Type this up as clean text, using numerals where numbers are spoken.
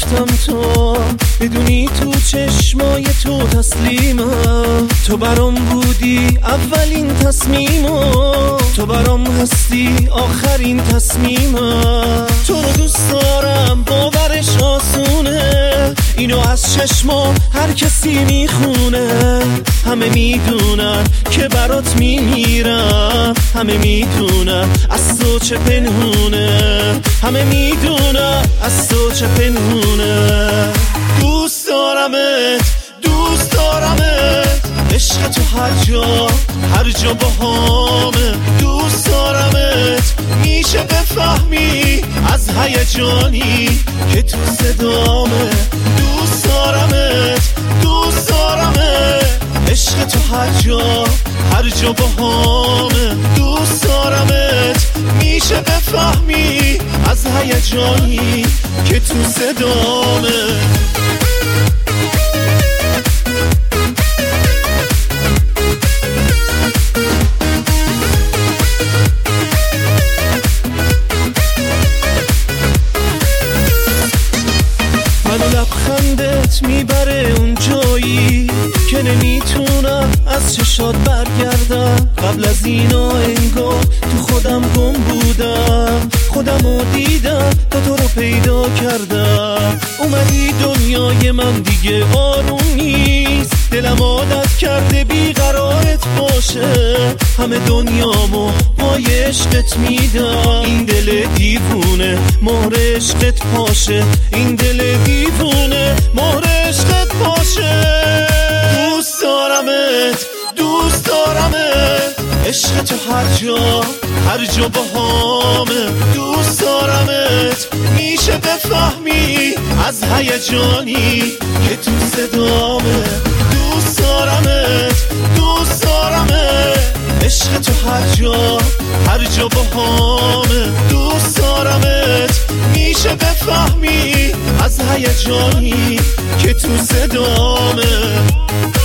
گفتم تو بدونی تو چشمای تو تسلیمم، تو برام بودی اولین تصمیمم، تو برام هستی آخرین تصمیمم. تو رو دوست دارم باورش آسونه، اینو از چشما هر کسی میخونه. همه میدونن که برات میمیرم، همه میدونن از تو چه پنهونه، همه میدونن از تو چه پنهونه. دوست دارمت دوست دارمت، عشق تو هر جا باهامه. دوست دارمت میشه بفهمی از هیجانی که تو صدامه. دوست دارمت دوست دارمت، عشق تو هر جا باهامه. دوست دارمت میشه بفهمی از هیجانی که تو صدامه. لبخندت میبره اون جایی که نمیتونم از چشات برگردم. قبل از اینا انگار تو خودم گم بودم، خودمو دیدم تا تو رو پیدا کردم. اومدی دنیای من دیگه آروم نیست، دلم عادت کرده بیقرارت باشه. همه دنیامو پای عشقت میدم، این دل دیوونه مهر عشقت پاشه، این دل دیوونه مهر عشقت پاشه. دوست دارمت دوست دارمت، عشق تو هر جا باهامه. دوست دارمت میشه بفهمی از هیجانی که تو صدامه. دوست دارمت دوست دارمت، عشق تو هر جا باهامه. دوست دارمت میشه بفهمی از هیجانی که تو صدامه.